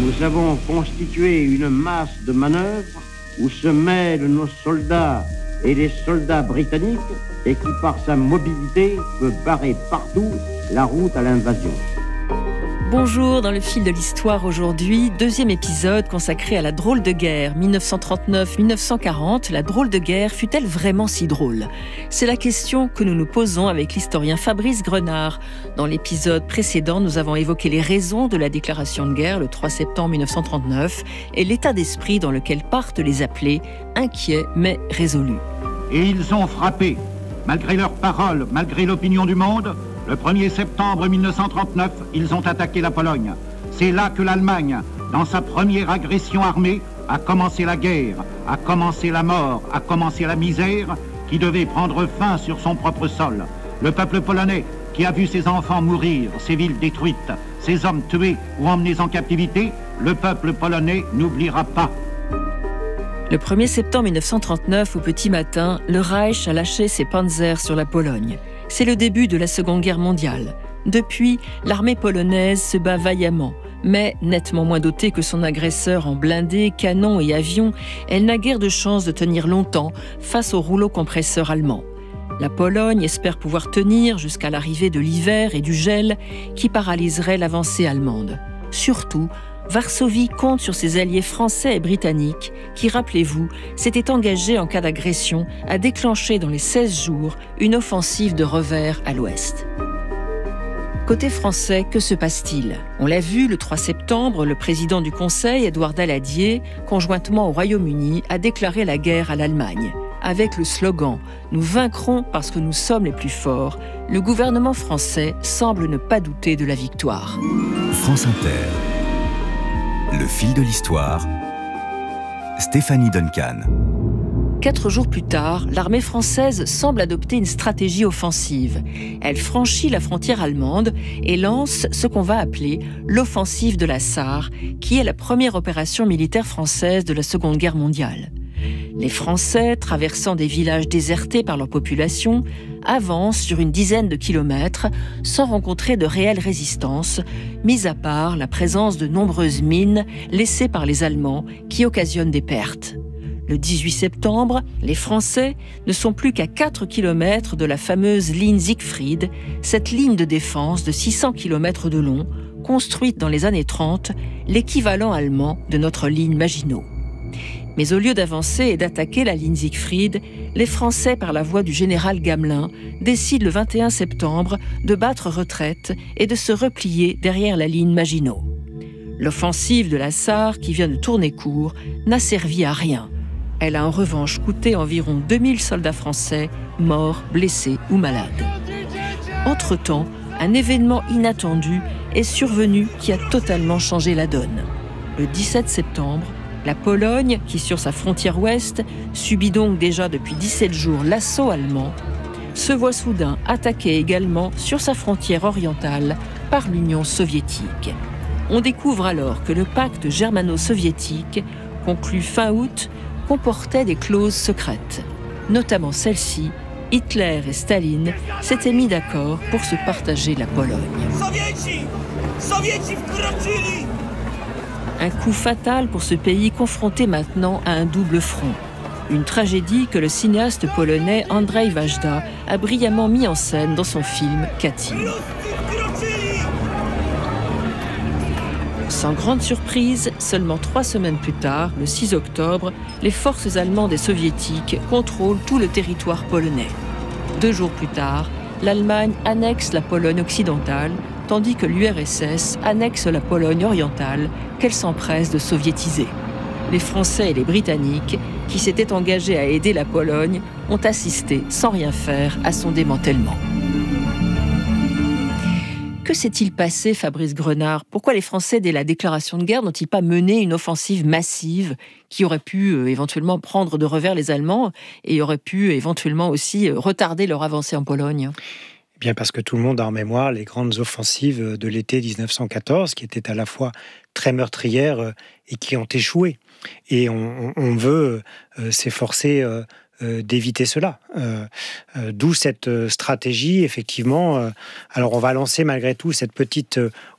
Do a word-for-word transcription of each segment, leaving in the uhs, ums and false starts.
Nous avons constitué une masse de manœuvres où se mêlent nos soldats et les soldats britanniques et qui, par sa mobilité, peut barrer partout la route à l'invasion. Bonjour, dans le fil de l'histoire aujourd'hui, deuxième épisode consacré à la drôle de guerre. dix-neuf cent trente-neuf à dix-neuf cent quarante, la drôle de guerre fut-elle vraiment si drôle ? C'est la question que nous nous posons avec l'historien Fabrice Grenard. Dans l'épisode précédent, nous avons évoqué les raisons de la déclaration de guerre le trois septembre mille neuf cent trente-neuf et l'état d'esprit dans lequel partent les appelés, inquiets mais résolus. Et ils ont frappé, malgré leurs paroles, malgré l'opinion du monde. Le premier septembre mille neuf cent trente-neuf, ils ont attaqué la Pologne. C'est là que l'Allemagne, dans sa première agression armée, a commencé la guerre, a commencé la mort, a commencé la misère qui devait prendre fin sur son propre sol. Le peuple polonais, qui a vu ses enfants mourir, ses villes détruites, ses hommes tués ou emmenés en captivité, le peuple polonais n'oubliera pas. Le premier septembre mille neuf cent trente-neuf, au petit matin, le Reich a lâché ses panzers sur la Pologne. C'est le début de la Seconde Guerre mondiale. Depuis, l'armée polonaise se bat vaillamment, mais nettement moins dotée que son agresseur en blindés, canons et avions, elle n'a guère de chance de tenir longtemps face au rouleau compresseur allemand. La Pologne espère pouvoir tenir jusqu'à l'arrivée de l'hiver et du gel qui paralyserait l'avancée allemande. Surtout, Varsovie compte sur ses alliés français et britanniques qui, rappelez-vous, s'étaient engagés en cas d'agression à déclencher dans les seize jours une offensive de revers à l'ouest. Côté français, que se passe-t-il ? On l'a vu, le trois septembre, le président du Conseil, Édouard Daladier, conjointement au Royaume-Uni, a déclaré la guerre à l'Allemagne. Avec le slogan « Nous vaincrons parce que nous sommes les plus forts », le gouvernement français semble ne pas douter de la victoire. France Inter. Le fil de l'histoire, Stéphanie Duncan. Quatre jours plus tard, l'armée française semble adopter une stratégie offensive. Elle franchit la frontière allemande et lance ce qu'on va appeler l'offensive de la Sarre, qui est la première opération militaire française de la Seconde Guerre mondiale. Les Français, traversant des villages désertés par leur population, avancent sur une dizaine de kilomètres sans rencontrer de réelle résistance, mis à part la présence de nombreuses mines laissées par les Allemands qui occasionnent des pertes. Le dix-huit septembre, les Français ne sont plus qu'à quatre kilomètres de la fameuse ligne Siegfried, cette ligne de défense de six cents kilomètres de long, construite dans les années trente, l'équivalent allemand de notre ligne Maginot. Mais au lieu d'avancer et d'attaquer la ligne Siegfried, les Français, par la voix du général Gamelin, décident le vingt et un septembre de battre retraite et de se replier derrière la ligne Maginot. L'offensive de la Sarre, qui vient de tourner court, n'a servi à rien. Elle a en revanche coûté environ deux mille soldats français, morts, blessés ou malades. Entre-temps, un événement inattendu est survenu qui a totalement changé la donne. Le dix-sept septembre, la Pologne, qui sur sa frontière ouest subit donc déjà depuis dix-sept jours l'assaut allemand, se voit soudain attaquée également sur sa frontière orientale par l'Union soviétique. On découvre alors que le pacte germano-soviétique, conclu fin août, comportait des clauses secrètes. Notamment celle-ci, Hitler et Staline s'étaient mis d'accord pour se partager la Pologne. Soviéti! Soviéti wkroczyli! Un coup fatal pour ce pays confronté maintenant à un double front. Une tragédie que le cinéaste polonais Andrzej Wajda a brillamment mis en scène dans son film Katyn. Sans grande surprise, seulement trois semaines plus tard, le six octobre, les forces allemandes et soviétiques contrôlent tout le territoire polonais. Deux jours plus tard, l'Allemagne annexe la Pologne occidentale, tandis que l'U R S S annexe la Pologne orientale, qu'elle s'empresse de soviétiser. Les Français et les Britanniques, qui s'étaient engagés à aider la Pologne, ont assisté sans rien faire à son démantèlement. Que s'est-il passé, Fabrice Grenard ? Pourquoi les Français, dès la déclaration de guerre, n'ont-ils pas mené une offensive massive qui aurait pu euh, éventuellement prendre de revers les Allemands et aurait pu éventuellement aussi euh, retarder leur avancée en Pologne ? Bien parce que tout le monde a en mémoire les grandes offensives de l'été dix-neuf cent quatorze, qui étaient à la fois très meurtrières et qui ont échoué. Et on, on veut euh, s'efforcer euh, euh, d'éviter cela. Euh, euh, d'où cette stratégie, effectivement. Euh, alors, on va lancer malgré tout cette petite euh,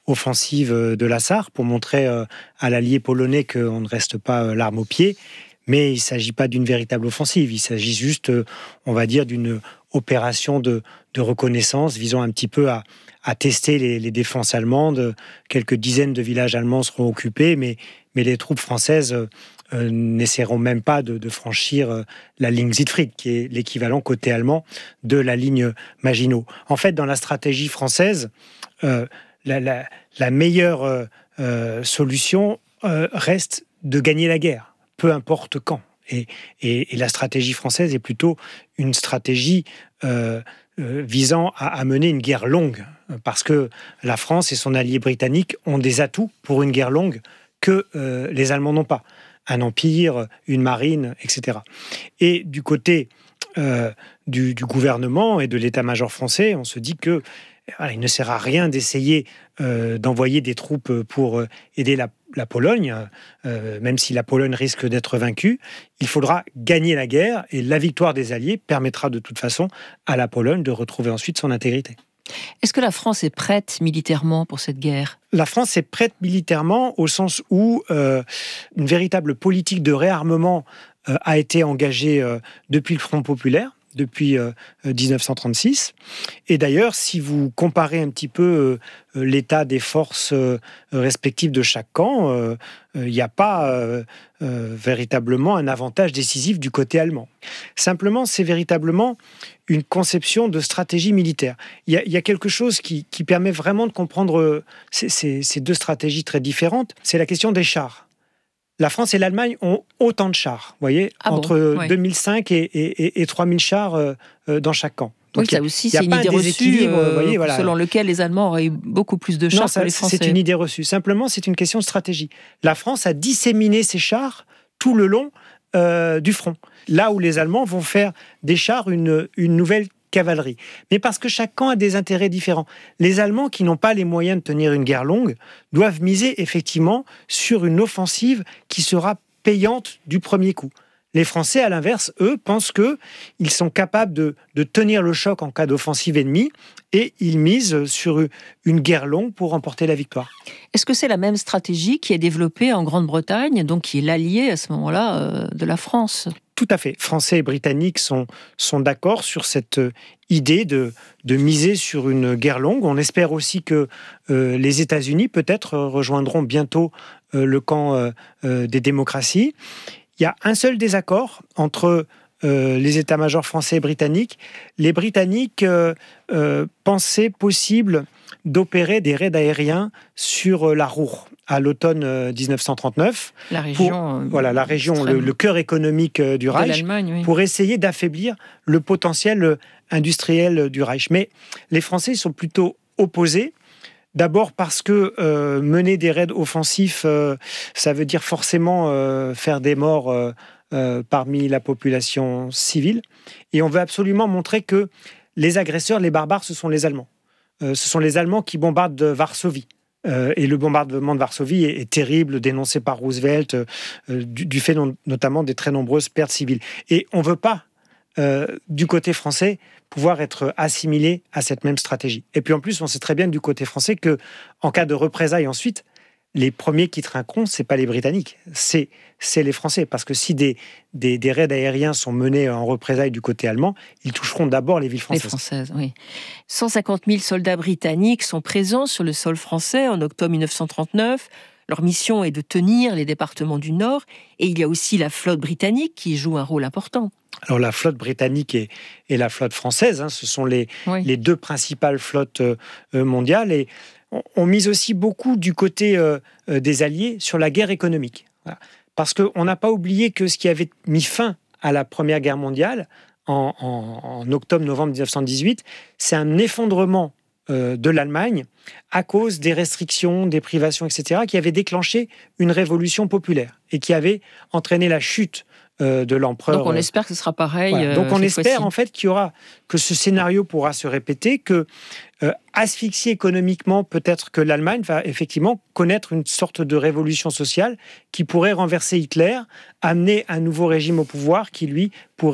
offensive de la Sarre pour montrer à l'allié polonais qu'on ne reste pas l'arme au pied. Mais il ne s'agit pas d'une véritable offensive. Il s'agit juste, on va dire, d'une opération de, de reconnaissance visant un petit peu à, à tester les, les défenses allemandes. Quelques dizaines de villages allemands seront occupés, mais, mais les troupes françaises euh, n'essaieront même pas de, de franchir euh, la ligne Siegfried, qui est l'équivalent côté allemand de la ligne Maginot. En fait, dans la stratégie française, euh, la, la, la meilleure euh, euh, solution euh, reste de gagner la guerre, peu importe quand. Et, et, et la stratégie française est plutôt une stratégie euh, euh, visant à, à mener une guerre longue, parce que la France et son allié britannique ont des atouts pour une guerre longue que euh, les Allemands n'ont pas. Un empire, une marine, et cetera. Et du côté euh, du, du gouvernement et de l'état-major français, on se dit que voilà, il ne sert à rien d'essayer euh, d'envoyer des troupes pour euh, aider la, la Pologne, euh, même si la Pologne risque d'être vaincue. Il faudra gagner la guerre et la victoire des Alliés permettra de toute façon à la Pologne de retrouver ensuite son intégrité. Est-ce que la France est prête militairement pour cette guerre ? La France est prête militairement au sens où euh, une véritable politique de réarmement euh, a été engagée euh, depuis le Front populaire, depuis euh, dix-neuf cent trente-six. Et d'ailleurs, si vous comparez un petit peu euh, l'état des forces euh, respectives de chaque camp, il euh, n'y a pas euh, euh, véritablement un avantage décisif du côté allemand. Simplement, c'est véritablement une conception de stratégie militaire. Il y, y a quelque chose qui, qui permet vraiment de comprendre ces, ces, ces deux stratégies très différentes, c'est la question des chars. La France et l'Allemagne ont autant de chars, vous voyez, ah entre bon, ouais. deux mille cinq et, et, et trois mille chars euh, dans chaque camp. Donc, oui, ça aussi, c'est une idée reçue, euh, voyez, voilà. selon laquelle les Allemands auraient eu beaucoup plus de chars non, ça, que les Français. C'est une idée reçue. Simplement, c'est une question de stratégie. La France a disséminé ses chars tout le long euh, du front, là où les Allemands vont faire des chars une, une nouvelle cavalerie. Mais parce que chaque camp a des intérêts différents. Les Allemands, qui n'ont pas les moyens de tenir une guerre longue, doivent miser effectivement sur une offensive qui sera payante du premier coup. Les Français, à l'inverse, eux, pensent qu'ils sont capables de, de tenir le choc en cas d'offensive ennemie et ils misent sur une guerre longue pour remporter la victoire. Est-ce que c'est la même stratégie qui est développée en Grande-Bretagne, donc qui est l'allié à ce moment-là euh, de la France ? Tout à fait. Français et Britanniques sont, sont d'accord sur cette idée de, de miser sur une guerre longue. On espère aussi que euh, les États-Unis, peut-être, rejoindront bientôt euh, le camp euh, euh, des démocraties. Il y a un seul désaccord entre euh, les états-majors français et britanniques. Les Britanniques euh, euh, pensaient possible d'opérer des raids aériens sur euh, la Ruhr à l'automne euh, dix-neuf cent trente-neuf. La région, pour, euh, voilà, la région, le, le cœur économique euh, du Reich, oui. pour essayer d'affaiblir le potentiel euh, industriel du Reich. Mais les Français sont plutôt opposés. D'abord parce que euh, mener des raids offensifs, euh, ça veut dire forcément euh, faire des morts euh, euh, parmi la population civile. Et on veut absolument montrer que les agresseurs, les barbares, ce sont les Allemands. Euh, ce sont les Allemands qui bombardent Varsovie. Euh, et le bombardement de Varsovie est, est terrible, dénoncé par Roosevelt, euh, du, du fait non, notamment des très nombreuses pertes civiles. Et on ne veut pas, euh, du côté français, pouvoir être assimilé à cette même stratégie. Et puis en plus, on sait très bien du côté français que, en cas de représailles ensuite, les premiers qui trinqueront, c'est pas les Britanniques, c'est, c'est les Français. Parce que si des, des, des raids aériens sont menés en représailles du côté allemand, ils toucheront d'abord les villes françaises. Les Françaises, oui. cent cinquante mille soldats britanniques sont présents sur le sol français en octobre dix-neuf cent trente-neuf. Leur mission est de tenir les départements du Nord. Et il y a aussi la flotte britannique qui joue un rôle important. Alors la flotte britannique et, et la flotte française, hein, ce sont les, oui. les deux principales flottes euh, mondiales. Et on, on mise aussi beaucoup du côté euh, des Alliés sur la guerre économique. Voilà. Parce qu'on n'a pas oublié que ce qui avait mis fin à la Première Guerre mondiale, en, en, en octobre-novembre dix-neuf cent dix-huit, c'est un effondrement euh, de l'Allemagne à cause des restrictions, des privations, et cetera, qui avait déclenché une révolution populaire et qui avait entraîné la chute euh, de l'empereur. Donc on espère que ce sera pareil. Voilà. Donc on euh, espère fois-ci. en fait qu'il y aura, que ce scénario pourra se répéter, que euh, asphyxié économiquement, peut-être que l'Allemagne va effectivement connaître une sorte de révolution sociale qui pourrait renverser Hitler, amener un nouveau régime au pouvoir qui lui pourrait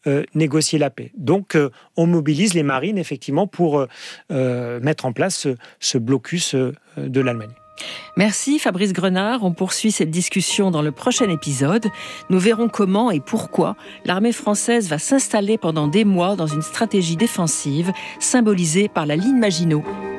euh, négocier la paix. Donc, euh, on mobilise les marines, effectivement, pour euh, mettre en place ce, ce blocus euh, de l'Allemagne. Merci Fabrice Grenard. On poursuit cette discussion dans le prochain épisode. Nous verrons comment et pourquoi l'armée française va s'installer pendant des mois dans une stratégie défensive symbolisée par la ligne Maginot